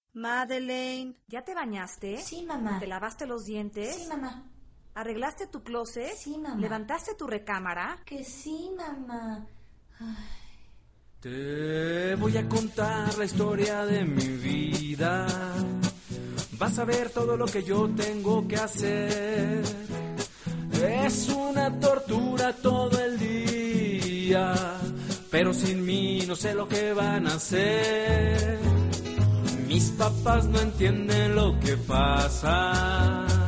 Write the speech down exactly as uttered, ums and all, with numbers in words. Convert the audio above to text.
Madeleine, ¿ya te bañaste? Sí, mamá. ¿Te lavaste los dientes? Sí, mamá. ¿Arreglaste tu closet? Sí, mamá. ¿Levantaste tu recámara? Que sí, mamá. Ay. Te voy a contar la historia de mi vida. Vas a ver todo lo que yo tengo que hacer. Es una tortura todo el día, pero sin mí no sé lo que van a hacer. Mis papás no entienden lo que pasa.